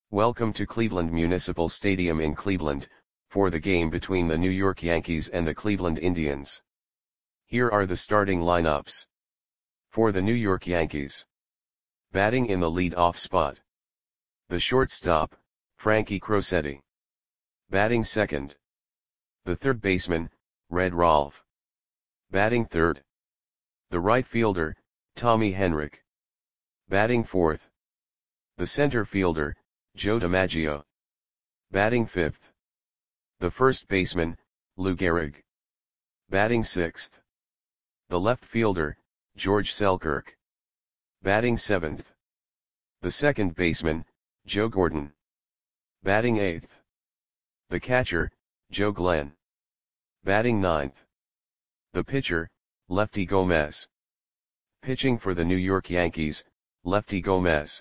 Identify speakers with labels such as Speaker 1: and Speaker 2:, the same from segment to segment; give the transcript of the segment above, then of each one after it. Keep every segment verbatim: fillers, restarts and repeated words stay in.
Speaker 1: Welcome to Cleveland Municipal Stadium in Cleveland, for the game between the New York Yankees and the Cleveland Indians. Here are the starting lineups. For the New York Yankees. Batting in the lead-off spot. The shortstop, Frankie Crosetti. Batting second. The third baseman, Red Rolfe. Batting third. The right fielder, Tommy Henrich. Batting fourth. The center fielder, Joe DiMaggio. Batting fifth. The first baseman, Lou Gehrig. Batting sixth. The left fielder, George Selkirk. Batting seventh. The second baseman, Joe Gordon. Batting eighth. The catcher, Joe Glenn. Batting ninth. The pitcher, Lefty Gomez. Pitching for the New York Yankees, Lefty Gomez.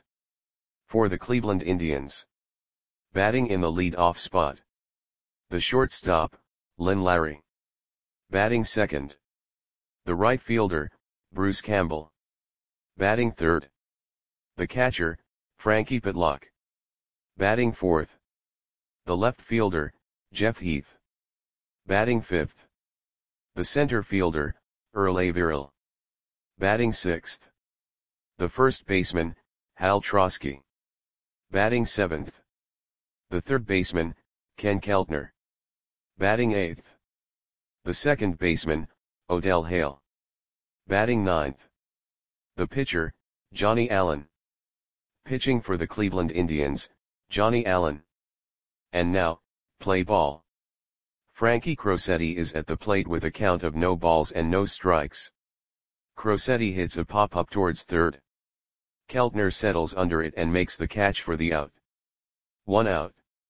Speaker 1: For the Cleveland Indians. Batting in the lead-off spot. The shortstop, Lynn Larry. Batting second. The right fielder, Bruce Campbell. Batting third. The catcher, Frankie Pitlock. Batting fourth. The left fielder, Jeff Heath. Batting fifth. The center fielder, Earl Averill. Batting sixth. The first baseman, Hal Trosky. Batting seventh. The third baseman, Ken Keltner. Batting eighth. The second baseman, Odell Hale. Batting ninth. The pitcher, Johnny Allen. Pitching for the Cleveland Indians, Johnny Allen. And now, play ball. Frankie Crosetti is at the plate with a count of no balls and no strikes. Crosetti hits a pop-up towards third. Keltner settles under it and makes the catch for the out. One out.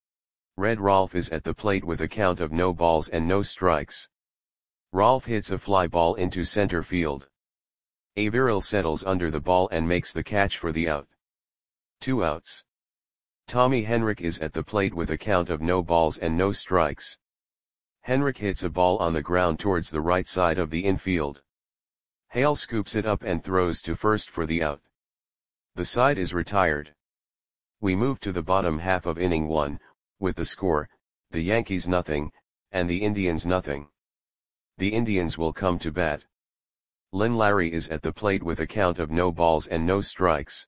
Speaker 1: Red Rolfe is at the plate with a count of no balls and no strikes. Rolfe hits a fly ball into center field. Averill settles under the ball and makes the catch for the out. Two outs. Tommy Henrich is at the plate with a count of no balls and no strikes. Henrich hits a ball on the ground towards the right side of the infield. Hale scoops it up and throws to first for the out. The side is retired. We move to the bottom half of inning one, with the score, the Yankees nothing, and the Indians nothing. The Indians will come to bat. Lynn Larry is at the plate with a count of no balls and no strikes.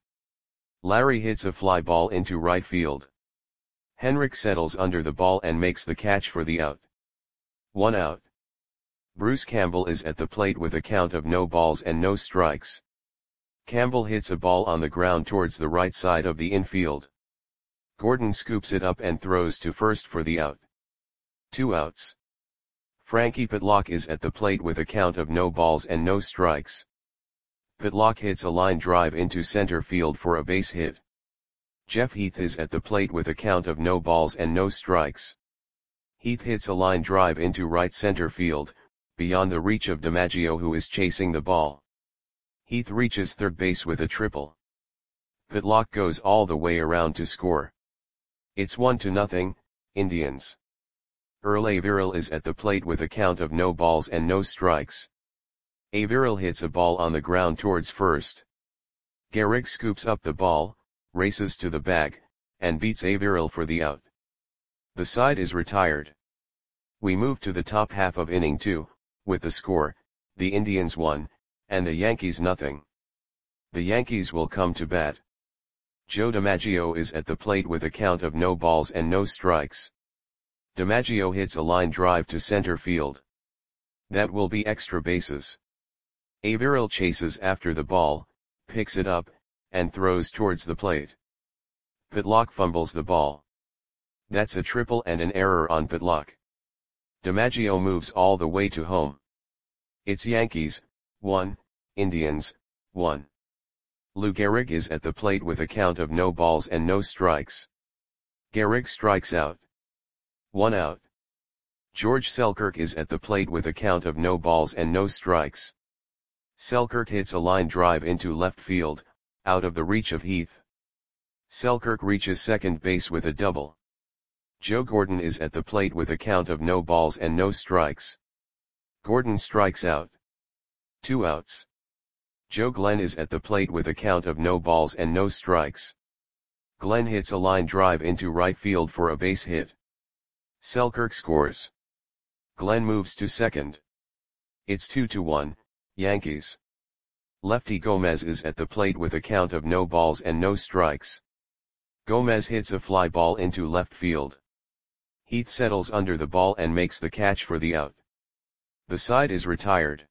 Speaker 1: Larry hits a fly ball into right field. Henrich settles under the ball and makes the catch for the out. One out. Bruce Campbell is at the plate with a count of no balls and no strikes. Campbell hits a ball on the ground towards the right side of the infield. Gordon scoops it up and throws to first for the out. Two outs. Frankie Pitlock is at the plate with a count of no balls and no strikes. Pitlock hits a line drive into center field for a base hit. Jeff Heath is at the plate with a count of no balls and no strikes. Heath hits a line drive into right center field, beyond the reach of DiMaggio, who is chasing the ball. Heath reaches third base with a triple. Pitlock goes all the way around to score. It's one to nothing, Indians. Earl Averill is at the plate with a count of no balls and no strikes. Averill hits a ball on the ground towards first. Gehrig scoops up the ball, races to the bag, and beats Averill for the out. The side is retired. We move to the top half of inning two, with the score, the Indians one, and the Yankees nothing. The Yankees will come to bat. Joe DiMaggio is at the plate with a count of no balls and no strikes. DiMaggio hits a line drive to center field. That will be extra bases. Averill chases after the ball, picks it up, and throws towards the plate. Pitlock fumbles the ball. That's a triple and an error on Pitlock. DiMaggio moves all the way to home. It's Yankees, one, Indians, one. Lou Gehrig is at the plate with a count of no balls and no strikes. Gehrig strikes out. One out. George Selkirk is at the plate with a count of no balls and no strikes. Selkirk hits a line drive into left field, out of the reach of Heath. Selkirk reaches second base with a double. Joe Gordon is at the plate with a count of no balls and no strikes. Gordon strikes out. Two outs. Joe Glenn is at the plate with a count of no balls and no strikes. Glenn hits a line drive into right field for a base hit. Selkirk scores. Glenn moves to second. It's two to one, Yankees. Lefty Gomez is at the plate with a count of no balls and no strikes. Gomez hits a fly ball into left field. Heath settles under the ball and makes the catch for the out. The side is retired.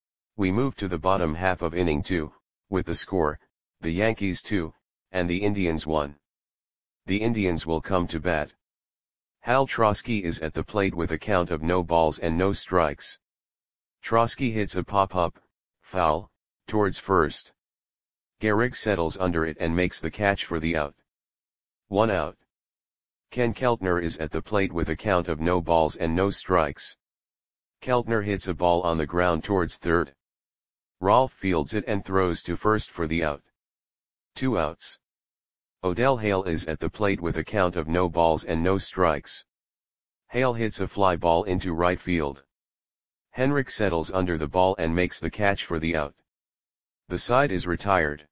Speaker 1: We move to the bottom half of inning two, with the score, the Yankees two, and the Indians one. The Indians will come to bat. Hal Trosky is at the plate with a count of no balls and no strikes. Trosky hits a pop-up, foul, towards first. Gehrig settles under it and makes the catch for the out. One out. Ken Keltner is at the plate with a count of no balls and no strikes. Keltner hits a ball on the ground towards third. Rolfe fields it and throws to first for the out. Two outs. Odell Hale is at the plate with a count of no balls and no strikes. Hale hits a fly ball into right field. Henrik settles under the ball and makes the catch for the out. The side is retired.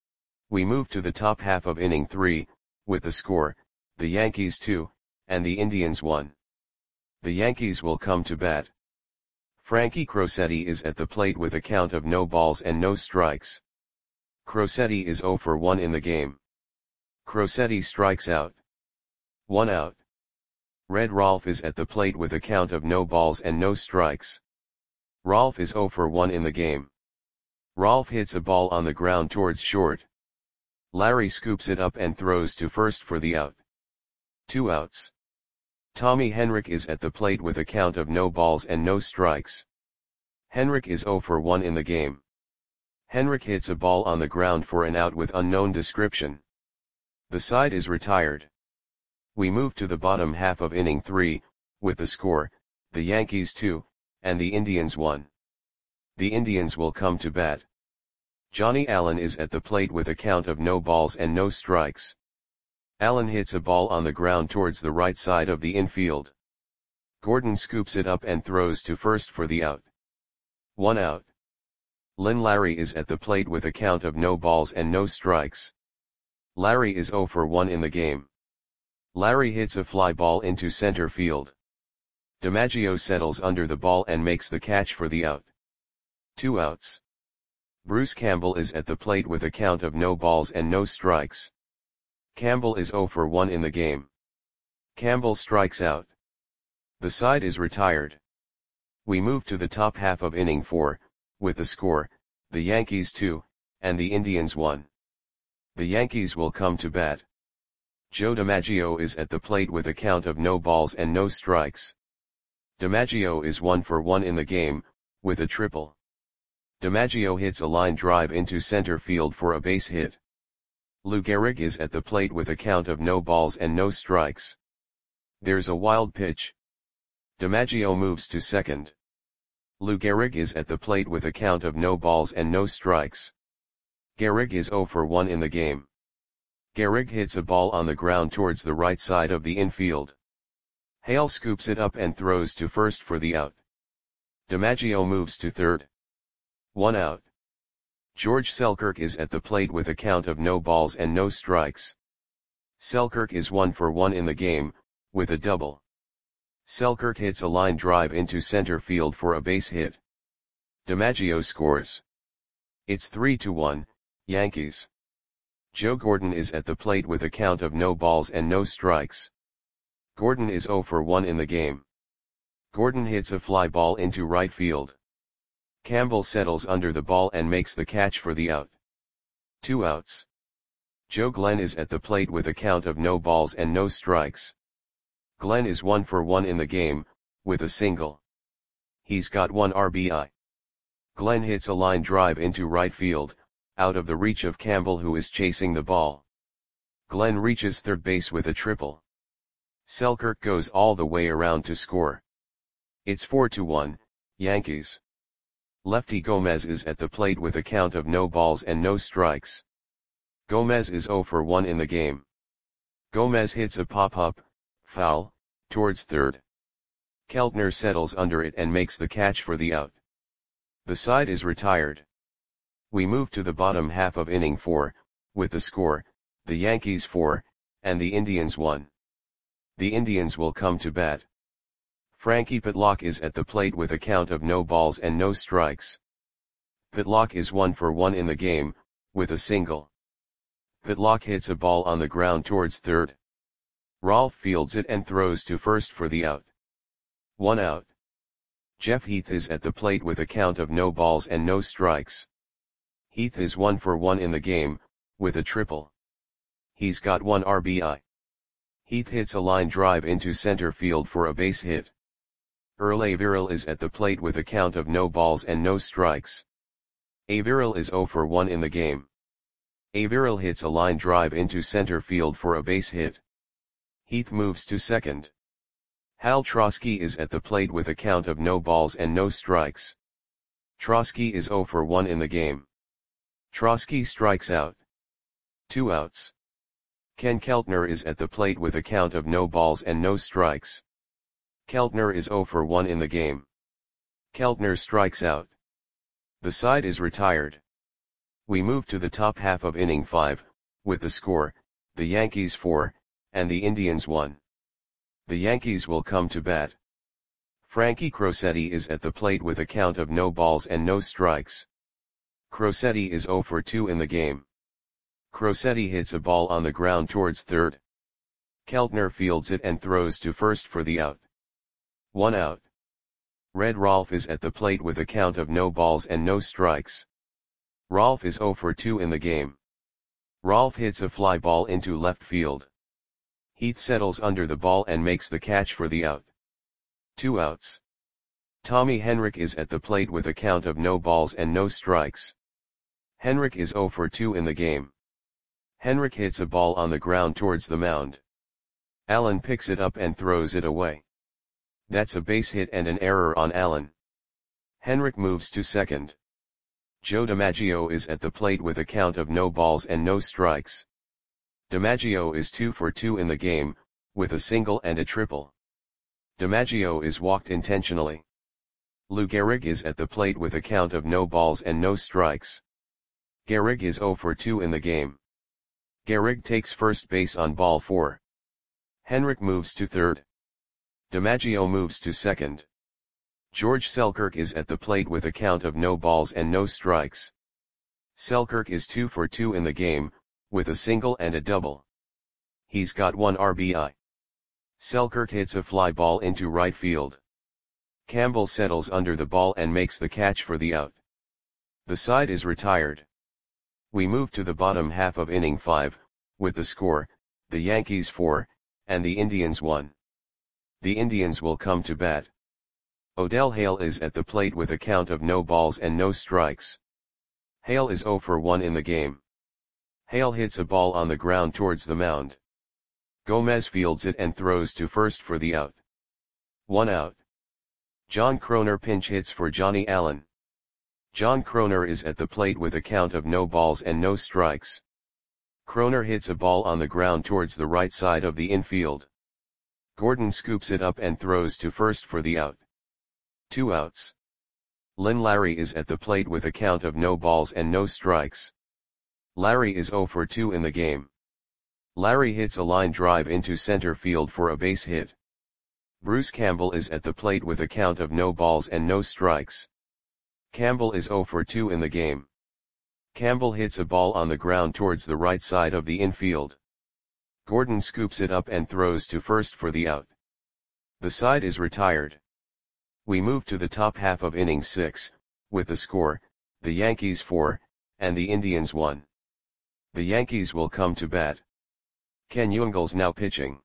Speaker 1: We move to the top half of inning three, with the score, the Yankees two, and the Indians one. The Yankees will come to bat. Frankie Crosetti is at the plate with a count of no balls and no strikes. Crosetti is zero for one in the game. Crosetti strikes out. One out. Red Rolfe is at the plate with a count of no balls and no strikes. Rolfe is zero for one in the game. Rolfe hits a ball on the ground towards short. Larry scoops it up and throws to first for the out. Two outs. Tommy Henrik is at the plate with a count of no balls and no strikes. Henrik is zero for one in the game. Henrik hits a ball on the ground for an out with unknown description. The side is retired. We move to the bottom half of inning three, with the score, the Yankees two, and the Indians one. The Indians will come to bat. Johnny Allen is at the plate with a count of no balls and no strikes. Allen hits a ball on the ground towards the right side of the infield. Gordon scoops it up and throws to first for the out. One out. Lynn Larry is at the plate with a count of no balls and no strikes. Larry is zero for one in the game. Larry hits a fly ball into center field. DiMaggio settles under the ball and makes the catch for the out. Two outs. Bruce Campbell is at the plate with a count of no balls and no strikes. Campbell is zero for one in the game. Campbell strikes out. The side is retired. We move to the top half of inning four, with the score, the Yankees two, and the Indians one. The Yankees will come to bat. Joe DiMaggio is at the plate with a count of no balls and no strikes. DiMaggio is one for one in the game, with a triple. DiMaggio hits a line drive into center field for a base hit. Lou Gehrig is at the plate with a count of no balls and no strikes. There's a wild pitch. DiMaggio moves to second. Lou Gehrig is at the plate with a count of no balls and no strikes. Gehrig is zero for one in the game. Gehrig hits a ball on the ground towards the right side of the infield. Hale scoops it up and throws to first for the out. DiMaggio moves to third. One out. George Selkirk is at the plate with a count of no balls and no strikes. Selkirk is one for one in the game, with a double. Selkirk hits a line drive into center field for a base hit. DiMaggio scores. It's three to one, Yankees. Joe Gordon is at the plate with a count of no balls and no strikes. Gordon is zero for one in the game. Gordon hits a fly ball into right field. Campbell settles under the ball and makes the catch for the out. Two outs. Joe Glenn is at the plate with a count of no balls and no strikes. Glenn is one for one in the game, with a single. He's got one R B I. Glenn hits a line drive into right field, out of the reach of Campbell who is chasing the ball. Glenn reaches third base with a triple. Selkirk goes all the way around to score. It's four to one, Yankees. Lefty Gomez is at the plate with a count of no balls and no strikes. Gomez is zero for one in the game. Gomez hits a pop-up, foul, towards third. Keltner settles under it and makes the catch for the out. The side is retired. We move to the bottom half of inning four, with the score, the Yankees four, and the Indians one. The Indians will come to bat. Frankie Pitlock is at the plate with a count of no balls and no strikes. Pitlock is one for one in the game, with a single. Pitlock hits a ball on the ground towards third. Rolfe fields it and throws to first for the out. One out. Jeff Heath is at the plate with a count of no balls and no strikes. Heath is one for one in the game, with a triple. He's got one R B I. Heath hits a line drive into center field for a base hit. Earl Averill is at the plate with a count of no balls and no strikes. Averill is zero for one in the game. Averill hits a line drive into center field for a base hit. Heath moves to second. Hal Trosky is at the plate with a count of no balls and no strikes. Trosky is zero for one in the game. Trosky strikes out. Two outs. Ken Keltner is at the plate with a count of no balls and no strikes. Keltner is zero for one in the game. Keltner strikes out. The side is retired. We move to the top half of inning five, with the score, the Yankees four, and the Indians one. The Yankees will come to bat. Frankie Crosetti is at the plate with a count of no balls and no strikes. Crosetti is zero for two in the game. Crosetti hits a ball on the ground towards third. Keltner fields it and throws to first for the out. One out. Red Rolfe is at the plate with a count of no balls and no strikes. Rolfe is zero for two in the game. Rolfe hits a fly ball into left field. Heath settles under the ball and makes the catch for the out. Two outs. Tommy Henrich is at the plate with a count of no balls and no strikes. Henrich is zero for two in the game. Henrich hits a ball on the ground towards the mound. Allen picks it up and throws it away. That's a base hit and an error on Allen. Henrich moves to second. Joe DiMaggio is at the plate with a count of no balls and no strikes. DiMaggio is two for two in the game, with a single and a triple. DiMaggio is walked intentionally. Lou Gehrig is at the plate with a count of no balls and no strikes. Gehrig is zero for two in the game. Gehrig takes first base on ball four. Henrich moves to third. DiMaggio moves to second. George Selkirk is at the plate with a count of no balls and no strikes. Selkirk is two for two in the game, with a single and a double. He's got one R B I. Selkirk hits a fly ball into right field. Campbell settles under the ball and makes the catch for the out. The side is retired. We move to the bottom half of inning five, with the score, the Yankees four, and the Indians one. The Indians will come to bat. Odell Hale is at the plate with a count of no balls and no strikes. Hale is zero for one in the game. Hale hits a ball on the ground towards the mound. Gomez fields it and throws to first for the out. One out. John Kroner pinch hits for Johnny Allen. John Kroner is at the plate with a count of no balls and no strikes. Kroner hits a ball on the ground towards the right side of the infield. Gordon scoops it up and throws to first for the out. Two outs. Lynn Larry is at the plate with a count of no balls and no strikes. Larry is zero for two in the game. Larry hits a line drive into center field for a base hit. Bruce Campbell is at the plate with a count of no balls and no strikes. Campbell is zero for two in the game. Campbell hits a ball on the ground towards the right side of the infield. Gordon scoops it up and throws to first for the out. The side is retired. We move to the top half of inning six, with the score, the Yankees four, and the Indians one. The Yankees will come to bat. Ken Ewingles now pitching.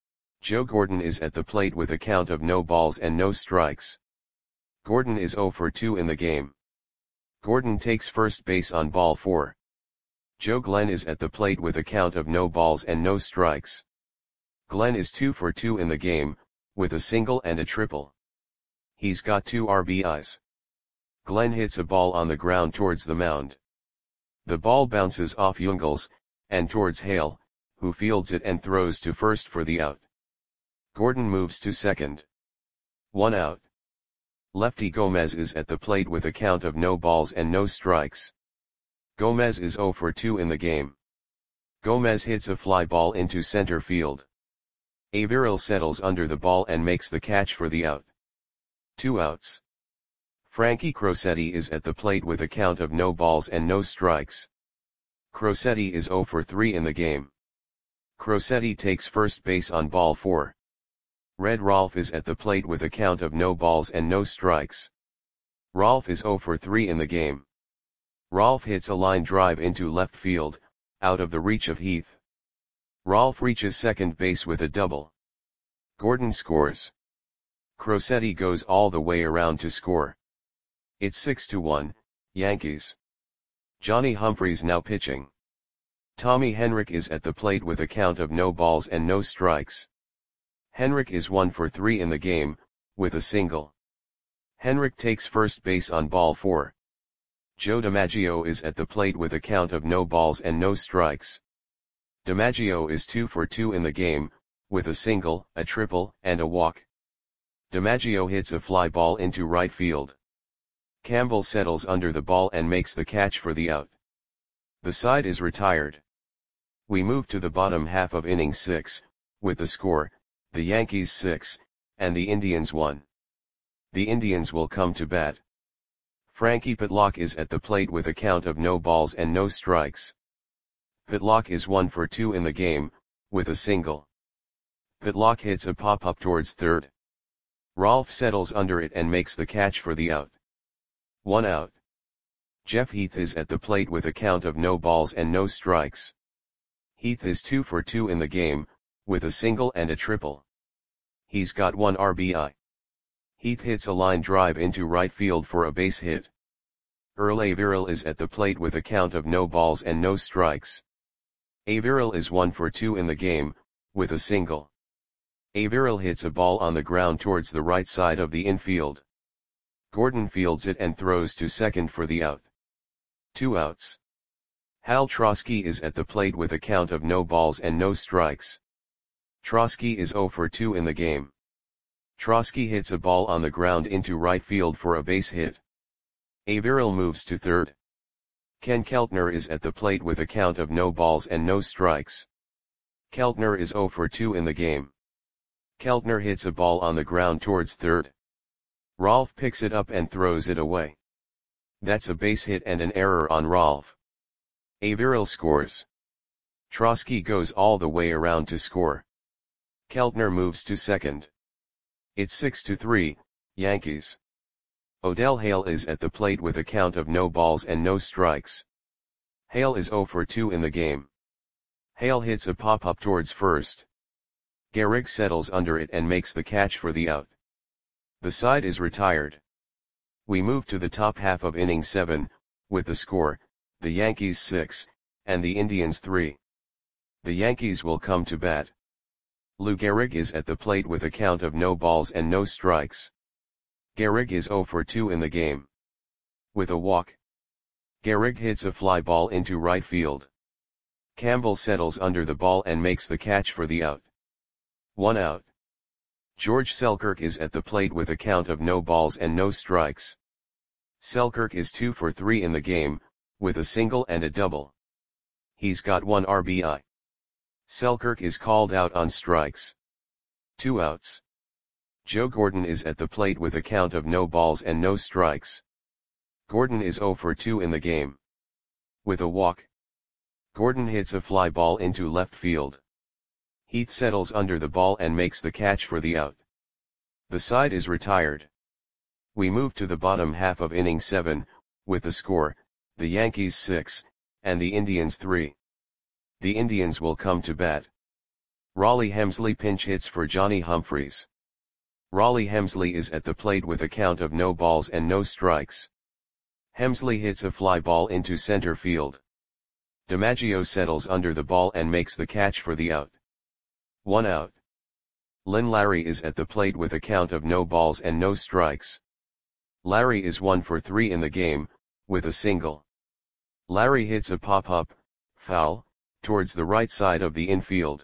Speaker 1: Joe Gordon is at the plate with a count of no balls and no strikes. Gordon is zero for two in the game. Gordon takes first base on ball four. Joe Glenn is at the plate with a count of no balls and no strikes. Glenn is two for two in the game, with a single and a triple. He's got two R B Is. Glenn hits a ball on the ground towards the mound. The ball bounces off Ewingles, and towards Hale, who fields it and throws to first for the out. Gordon moves to second. One out. Lefty Gomez is at the plate with a count of no balls and no strikes. Gomez is zero for two in the game. Gomez hits a fly ball into center field. Averill settles under the ball and makes the catch for the out. Two outs. Frankie Crosetti is at the plate with a count of no balls and no strikes. Crosetti is zero for three in the game. Crosetti takes first base on ball four. Red Rolf is at the plate with a count of no balls and no strikes. Rolf is zero for three in the game. Rolf hits a line drive into left field, out of the reach of Heath. Rolf reaches second base with a double. Gordon scores. Crosetti goes all the way around to score. It's six to one, Yankees. Johnny Humphreys now pitching. Tommy Henrich is at the plate with a count of no balls and no strikes. Henrich is one for three in the game, with a single. Henrich takes first base on ball four. Joe DiMaggio is at the plate with a count of no balls and no strikes. DiMaggio is two for two in the game, with a single, a triple, and a walk. DiMaggio hits a fly ball into right field. Campbell settles under the ball and makes the catch for the out. The side is retired. We move to the bottom half of inning six, with the score, the Yankees six, and the Indians one. The Indians will come to bat. Frankie Pitlock is at the plate with a count of no balls and no strikes. Pitlock is one for two in the game, with a single. Pitlock hits a pop-up towards third. Rolf settles under it and makes the catch for the out. One out. Jeff Heath is at the plate with a count of no balls and no strikes. Heath is two for two in the game, with a single and a triple. He's got one R B I. Heath hits a line drive into right field for a base hit. Earl Averill is at the plate with a count of no balls and no strikes. Averill is one for two in the game, with a single. Averill hits a ball on the ground towards the right side of the infield. Gordon fields it and throws to second for the out. Two outs. Hal Trosky is at the plate with a count of no balls and no strikes. Trosky is zero for two in the game. Trosky hits a ball on the ground into right field for a base hit. Averill moves to third. Ken Keltner is at the plate with a count of no balls and no strikes. Keltner is zero for two in the game. Keltner hits a ball on the ground towards third. Rolf picks it up and throws it away. That's a base hit and an error on Rolf. Averill scores. Trosky goes all the way around to score. Keltner moves to second. It's six to three, Yankees. Odell Hale is at the plate with a count of no balls and no strikes. Hale is zero for two in the game. Hale hits a pop-up towards first. Gehrig settles under it and makes the catch for the out. The side is retired. We move to the top half of inning seven, with the score, the Yankees six, and the Indians three. The Yankees will come to bat. Lou Gehrig is at the plate with a count of no balls and no strikes. Gehrig is zero for two in the game. With a walk. Gehrig hits a fly ball into right field. Campbell settles under the ball and makes the catch for the out. One out. George Selkirk is at the plate with a count of no balls and no strikes. Selkirk is two for three in the game, with a single and a double. He's got one R B I. Selkirk is called out on strikes. Two outs. Joe Gordon is at the plate with a count of no balls and no strikes. Gordon is zero for two in the game. With a walk. Gordon hits a fly ball into left field. Heath settles under the ball and makes the catch for the out. The side is retired. We move to the bottom half of inning seven, with the score, the Yankees six, and the Indians three. The Indians will come to bat. Raleigh Hemsley pinch hits for Johnny Humphreys. Raleigh Hemsley is at the plate with a count of no balls and no strikes. Hemsley hits a fly ball into center field. DiMaggio settles under the ball and makes the catch for the out. One out. Lynn Larry is at the plate with a count of no balls and no strikes. Larry is one for three in the game, with a single. Larry hits a pop-up, foul, towards the right side of the infield.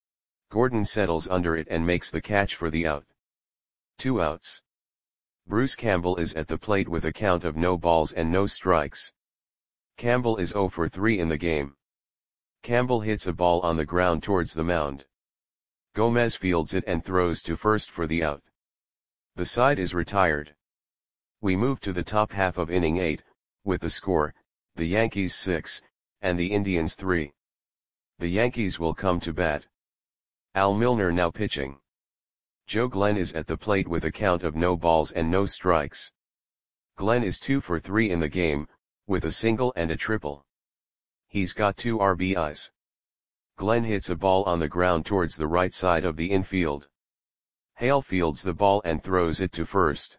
Speaker 1: Gordon settles under it and makes the catch for the out. Two outs. Bruce Campbell is at the plate with a count of no balls and no strikes. Campbell is zero for three in the game. Campbell hits a ball on the ground towards the mound. Gomez fields it and throws to first for the out. The side is retired. We move to the top half of inning eight, with the score, the Yankees six, and the Indians three. The Yankees will come to bat. Al Milner now pitching. Joe Glenn is at the plate with a count of no balls and no strikes. Glenn is two for three in the game, with a single and a triple. He's got two R B Is. Glenn hits a ball on the ground towards the right side of the infield. Hale fields the ball and throws it to first.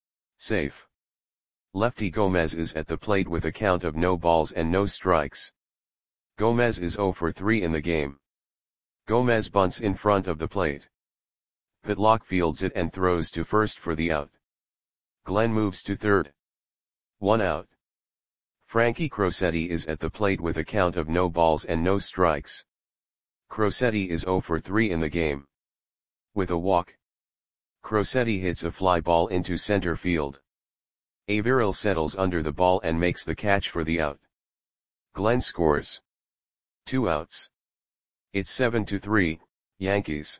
Speaker 1: Safe. Lefty Gomez is at the plate with a count of no balls and no strikes. Gomez is zero for three in the game. Gomez bunts in front of the plate. Pitlock fields it and throws to first for the out. Glenn moves to third. One out. Frankie Crosetti is at the plate with a count of no balls and no strikes. Crosetti is zero for three in the game. With a walk. Crosetti hits a fly ball into center field. Averill settles under the ball and makes the catch for the out. Glenn scores. Two outs. It's seven to three, Yankees.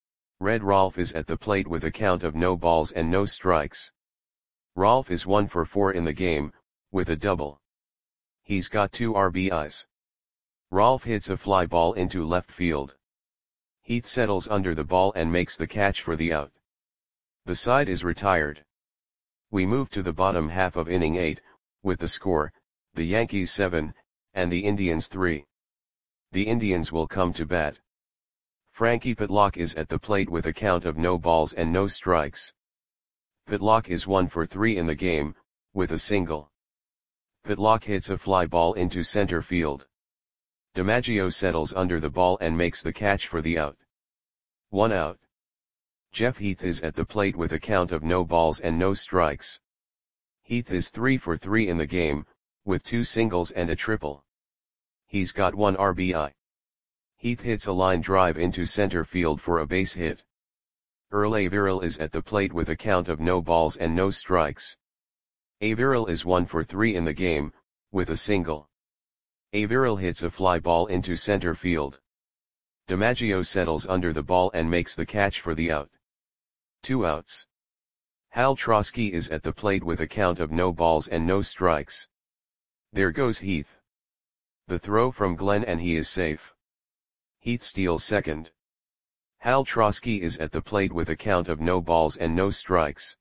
Speaker 1: Red Rolf is at the plate with a count of no balls and no strikes. Rolf is one for four in the game, with a double. He's got two R B Is. Rolf hits a fly ball into left field. Heath settles under the ball and makes the catch for the out. The side is retired. We move to the bottom half of inning eight, with the score, the Yankees seven, and the Indians three. The Indians will come to bat. Frankie Pitlock is at the plate with a count of no balls and no strikes. Pitlock is one for three in the game, with a single. Pitlock hits a fly ball into center field. DiMaggio settles under the ball and makes the catch for the out. One out. Jeff Heath is at the plate with a count of no balls and no strikes. Heath is three for three in the game, with two singles and a triple. He's got one R B I. Heath hits a line drive into center field for a base hit. Earl Averill is at the plate with a count of no balls and no strikes. Averill is one for three in the game, with a single. Averill hits a fly ball into center field. DiMaggio settles under the ball and makes the catch for the out. Two outs. Hal Trosky is at the plate with a count of no balls and no strikes. There goes Heath. The throw from Glenn and he is safe. Heath steals second. Hal Trosky is at the plate with a count of no balls and no strikes.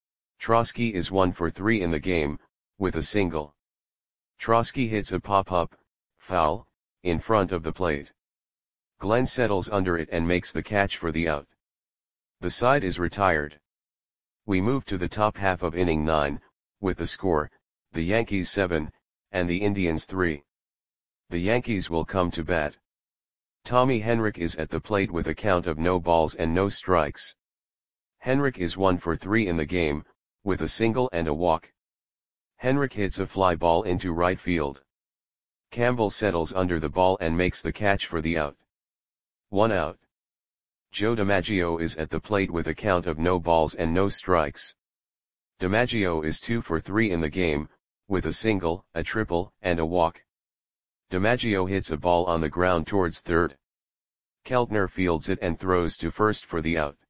Speaker 1: Trosky is one for three in the game, with a single. Trosky hits a pop-up, foul, in front of the plate. Glenn settles under it and makes the catch for the out. The side is retired. We move to the top half of inning nine, with the score, the Yankees seven, and the Indians three. The Yankees will come to bat. Tommy Henrich is at the plate with a count of no balls and no strikes. Henrich is one for three in the game, with a single and a walk. Henrich hits a fly ball into right field. Campbell settles under the ball and makes the catch for the out. One out. Joe DiMaggio is at the plate with a count of no balls and no strikes. DiMaggio is two for three in the game, with a single, a triple, and a walk. DiMaggio hits a ball on the ground towards third. Keltner fields it and throws to first for the out.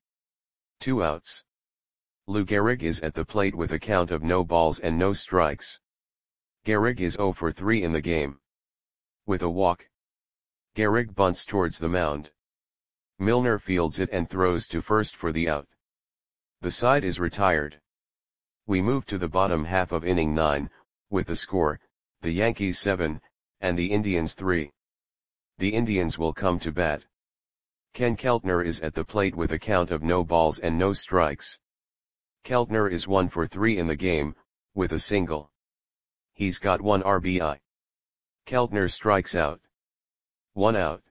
Speaker 1: Two outs. Lou Gehrig is at the plate with a count of no balls and no strikes. Gehrig is zero for three in the game. With a walk. Gehrig bunts towards the mound. Milner fields it and throws to first for the out. The side is retired. We move to the bottom half of inning nine, with the score, the Yankees seven, and the Indians three. The Indians will come to bat. Ken Keltner is at the plate with a count of no balls and no strikes. Keltner is one for three in the game, with a single. He's got one R B I. Keltner strikes out. One out.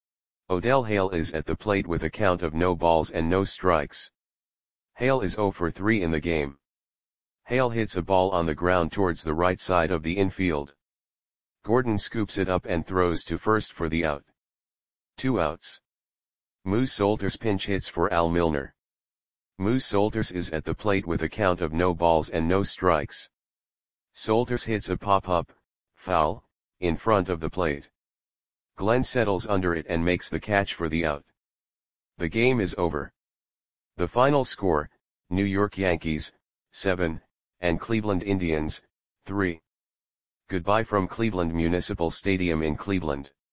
Speaker 1: Odell Hale is at the plate with a count of no balls and no strikes. Hale is zero for three in the game. Hale hits a ball on the ground towards the right side of the infield. Gordon scoops it up and throws to first for the out. Two outs. Moose Solters pinch hits for Al Milner. Moose Solters is at the plate with a count of no balls and no strikes. Solters hits a pop-up, foul, in front of the plate. Glenn settles under it and makes the catch for the out. The game is over. The final score, New York Yankees, seven, and Cleveland Indians, three. Goodbye from Cleveland Municipal Stadium in Cleveland.